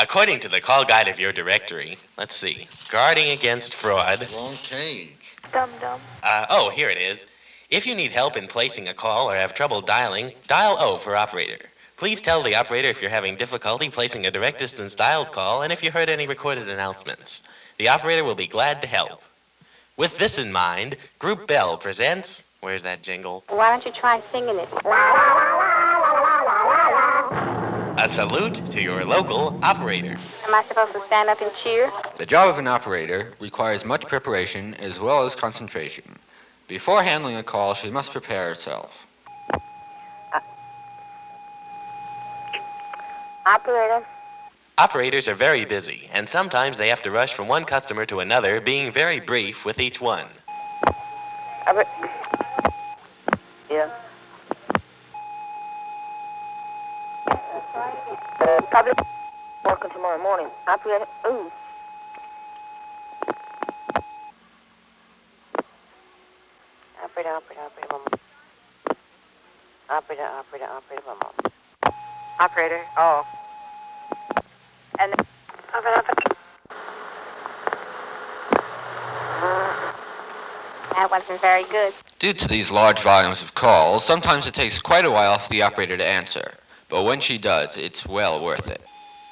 According to the call guide of your directory, let's see, guarding against fraud. Wrong page. Dum-dum. Oh, here it is. If you need help in placing a call or have trouble dialing, dial O for operator. Please tell the operator if you're having difficulty placing a direct distance dialed call and if you heard any recorded announcements. The operator will be glad to help. With this in mind, Group Bell presents... Where's that jingle? Why don't you try singing it? A salute to your local operator. Am I supposed to stand up and cheer? The job of an operator requires much preparation as well as concentration. Before handling a call, she must prepare herself. Operator. Operators are very busy, and sometimes they have to rush from one customer to another, being very brief with each one. Yeah. Public working tomorrow morning. Operator. Ooh. Operator, one more. Operator, one more. Operator. Oh. And that wasn't very good. Due to these large volumes of calls, sometimes it takes quite a while for the operator to answer. But when she does, it's well worth it.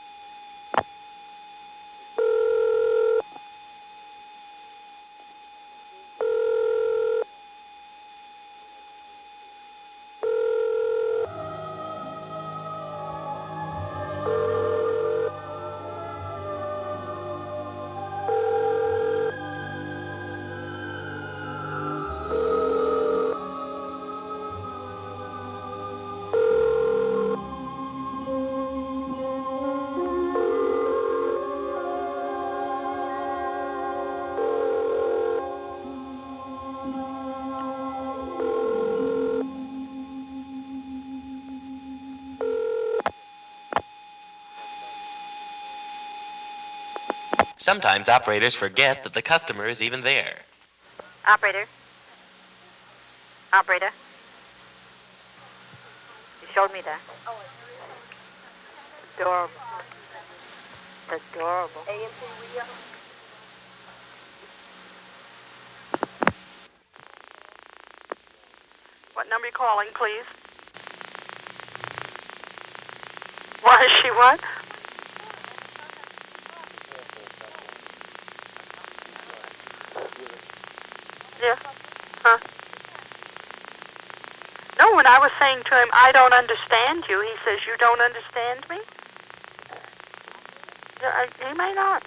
Sometimes operators forget that the customer is even there. Operator. Operator. You showed me that. Adorable. Adorable. What number are you calling, please? Why is she what? Yeah. Huh? No, when I was saying to him, I don't understand you, he says, you don't understand me? Yeah, he may not.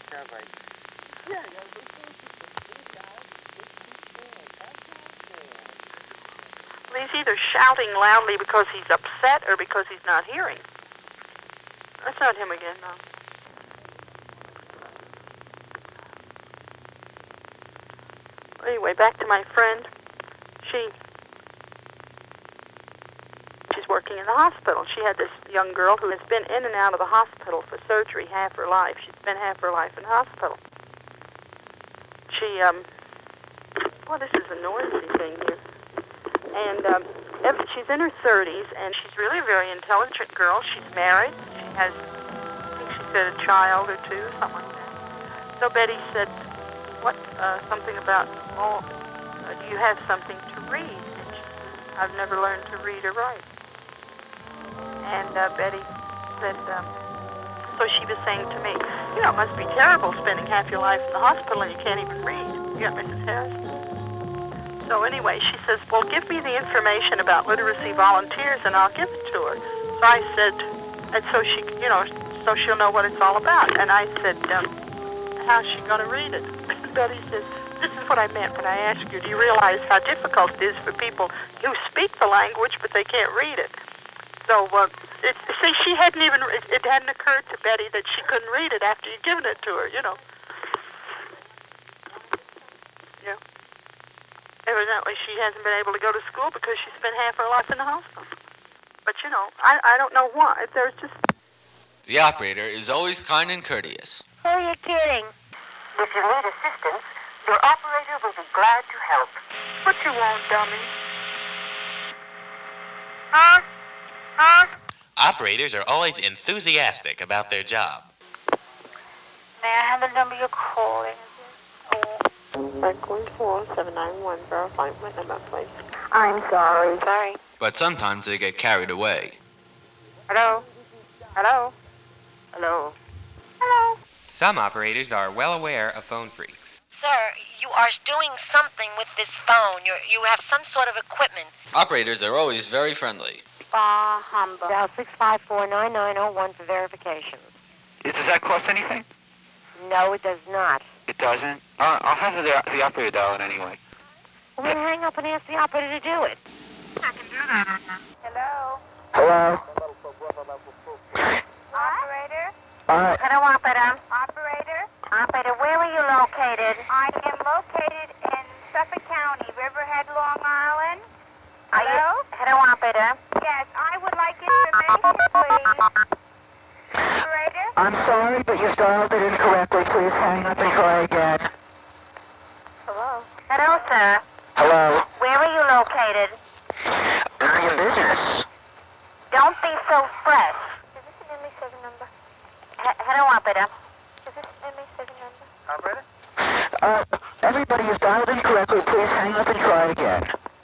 Well, he's either shouting loudly because he's upset or because he's not hearing. That's not him again, no. Anyway, back to my friend. She's working in the hospital. She had this young girl who has been in and out of the hospital for surgery half her life. She's spent half her life in the hospital. Well, this is a noisy thing here. And she's in her 30s, and she's really a very intelligent girl. She's married. She has, I think she said, a child or two, something like that. So Betty said, something about, do you have something to read? And she said, I've never learned to read or write. And Betty said, so she was saying to me, you know, it must be terrible spending half your life in the hospital and you can't even read. You got Mrs. Harris? So anyway, she says, well, give me the information about literacy volunteers and I'll give it to her. So I said, and so she, you know, so she'll know what it's all about. And I said, how's she going to read it? And Betty says, this is what I meant when I asked you, do you realize how difficult it is for people who speak the language but they can't read it? So, see, it hadn't occurred to Betty that she couldn't read it after you'd given it to her, you know. Yeah. Evidently, she hasn't been able to go to school because she spent half her life in the hospital. But, you know, I don't know why. There's just... The operator is always kind and courteous. Who are you kidding? If you need assistance, your operator will be glad to help. What you want, dummy? Huh? Operators are always enthusiastic about their job. May I have the number you're calling? 5.4791, verify what number, please. I'm sorry. Sorry. But sometimes they get carried away. Hello? Hello? Hello? Hello. Some operators are well aware of phone freaks. Sir, you are doing something with this phone. You have some sort of equipment. Operators are always very friendly. Bah humbug. Dial 654-9901 for verification. Does that cost anything? No, it does not. It doesn't? I'll have the operator dial it anyway. Well, then hang up and ask the operator to do it. Hello. Hello? Operator? Hello, operator. Operator? Operator, where are you located? I am located in Suffolk County, Riverhead, Long Island. Hello? Hello, operator. Yes, I would like information, please. Operator? I'm sorry, but you dialed it incorrectly. Please hang up and try again. Hello? Hello, sir. Hello? Where are you located? None of your business. Don't be so fresh. Is this an MA7 number? Hello, operator. Is this an MA7 number? Operator? Everybody is dialed incorrectly. Please hang up and try again.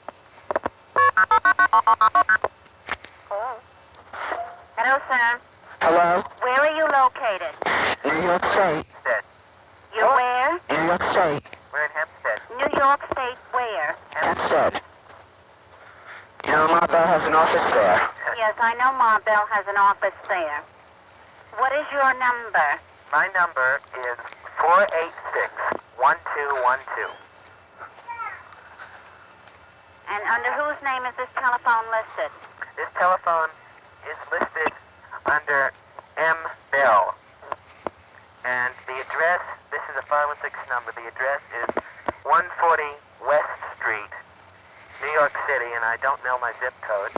Hello? Hello, sir. Hello? Where are you located? New York State. You where? New York State. We're in Hempstead. New York State where? Hempstead. You know, Martha has an office there. Yes, I know Marbell has an office there. What is your number? My number is 486-1212. And under whose name is this telephone listed? This telephone is listed under M. Bell. And the address, this is a 516 number, the address is 140 West Street, New York City, and I don't know my zip code.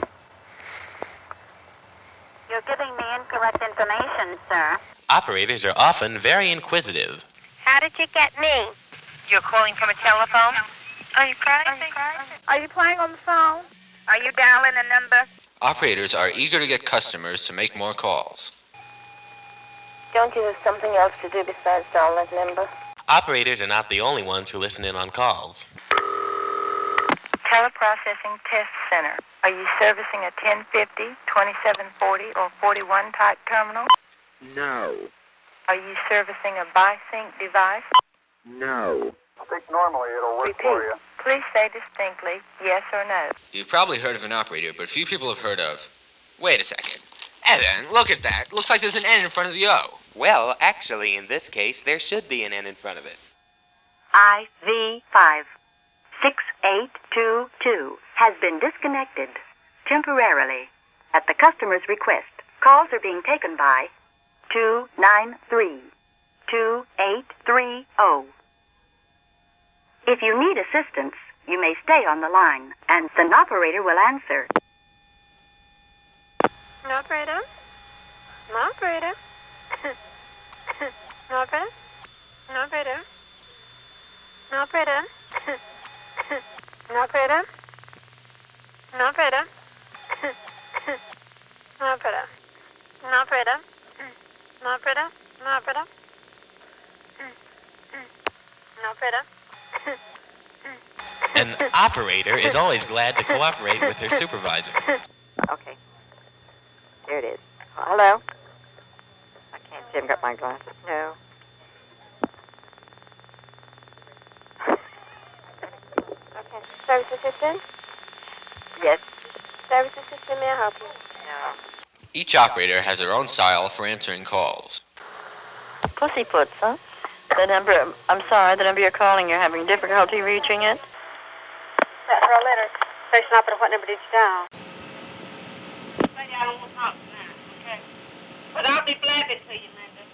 You're giving me incorrect information, sir. Operators are often very inquisitive. How did you get me? You're calling from a telephone? Are you crazy? Are you playing on the phone? Are you dialing a number? Operators are eager to get customers to make more calls. Don't you have something else to do besides dial that number? Operators are not the only ones who listen in on calls. Teleprocessing Test Center. Are you servicing a 1050, 2740, or 41 type terminal? No. Are you servicing a BiSync device? No. I think normally it'll work for you. Please say distinctly yes or no. You've probably heard of an operator, but few people have heard of... Wait a second. Evan, look at that. Looks like there's an N in front of the O. Well, actually, in this case, there should be an N in front of it. IV5 6822 has been disconnected temporarily. At the customer's request, calls are being taken by 293-2830. If you need assistance, you may stay on the line, and an operator will answer. No operator? No operator? No operator? No operator? No operator? No operator? No operator? No operator? No operator? No operator? No operator? No operator? An operator is always glad to cooperate with her supervisor. Okay. There it is. Hello? I can't see. I've got my glasses. No. Okay. Service assistant? Yes. Service assistant, may I help you? No. Each operator has their own style for answering calls. Pussyfoots, huh? The number, I'm sorry, the number you're calling, you're having difficulty reaching it? For a letter. Station operator, what number did you dial? Maybe I don't want to talk now, okay? But I'll be blabbing to you, Linda.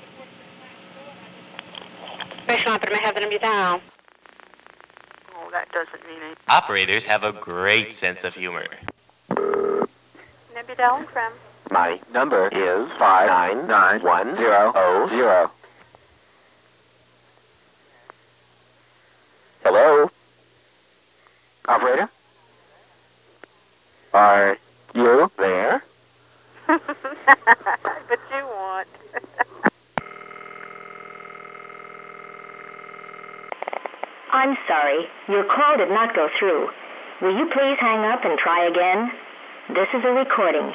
Station operator, may I have the number you dial? Oh, that doesn't mean anything. Operators have a great sense of humor. Number you dialing from? My number is 5991000. Hello? Operator? Are you there? But you want. call did not go through. Will you please hang up and try again? This is a recording.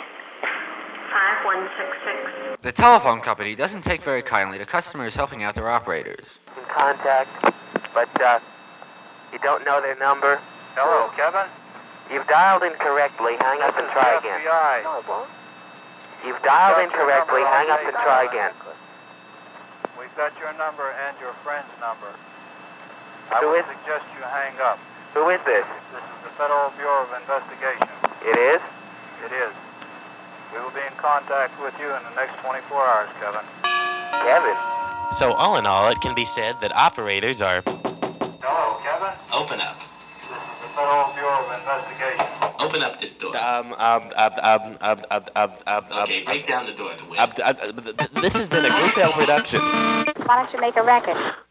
5166. The telephone company doesn't take very kindly to customers helping out their operators. In contact, but you don't know their number. Hello, Kevin? You've dialed incorrectly. Hang up and try again. FBI. You've dialed incorrectly. Hang up and try again. We've got your number and your friend's number. Who I would is- suggest you hang up. Who is this? This is the Federal Bureau of Investigation. It is? It is. We will be in contact with you in the next 24 hours, Kevin. Kevin. So all in all, it can be said that operators are... Hello, Kevin? Open up. This is the Federal Bureau of Investigation. Open up this door. Okay, break down the door to win. This has been a Group L production. Why don't you make a record?